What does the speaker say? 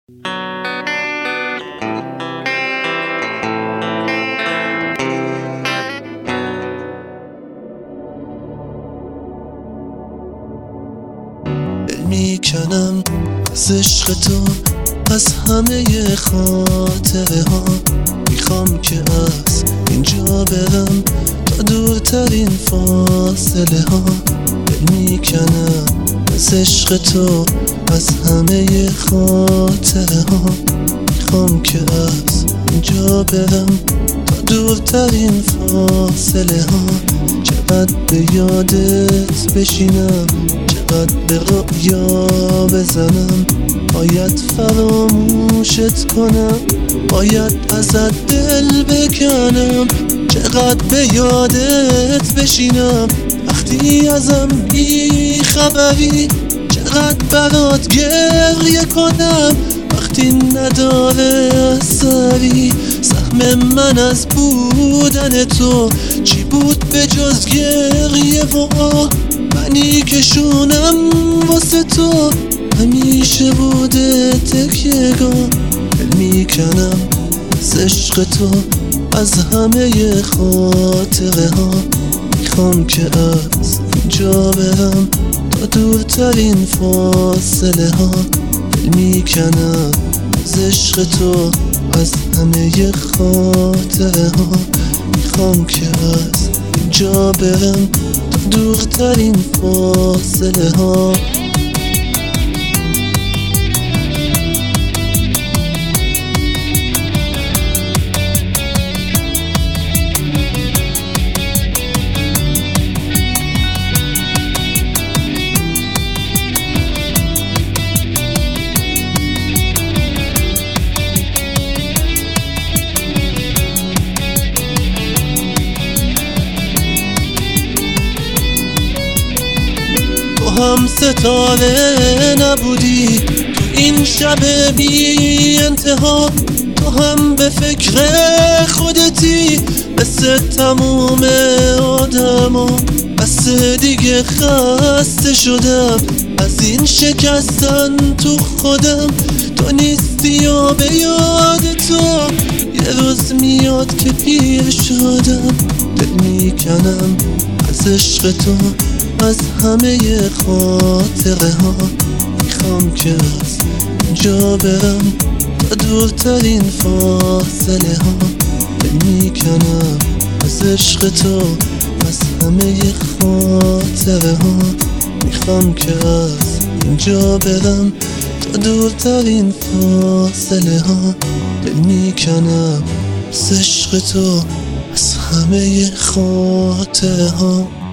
میکنم از عشق تو، از همه خاطره ها. میخوام که از اینجا برم تا دورترین فاصله ها. میکنم از عشق تو، از همه خاطره ها. میخوام که از اینجا برم تا دورترین فاصله ها. چقدر به یادت بشینم، چقدر به رؤیا بزنم. باید فراموشت کنم، باید ازت دل بکنم. چقدر به یادت بشینم وقتی ازم بی خبری. چقدر برات گریه کنم وقتی نداره اثری. سهم من از بودن تو چی بود به جز گریه و آه؟ منی که شونم واسه تو همیشه بوده تکیه‌گاه. دل میکنم از عشق تو، از همه خاطره ها. میخوام که از اینجا برم تا دورترین فاصله ها. دل میکنم از عشق تو، از همه خاطره ها. میخوام که از اینجا برم تا دورترین فاصله ها. هم ستاره نبودی تو این شب بی انتها. تو هم به فکر خودتی مثل تموم آدما. بس دیگه خسته شدم از این شکستن تو خودم. تو نیستی و به یاد تو یه روز میاد که پیر شدم. دل میکنم از عشق تو، از همه خاطره ها. میخوام که از اینجا برم تا دورترین فاصله ها. دل میکنم از عشق تو، از همه خاطره ها. میخوام که از اینجا برم تا دورترین فاصله ها. دل میکنم از عشق تو، از همه خاطره ها.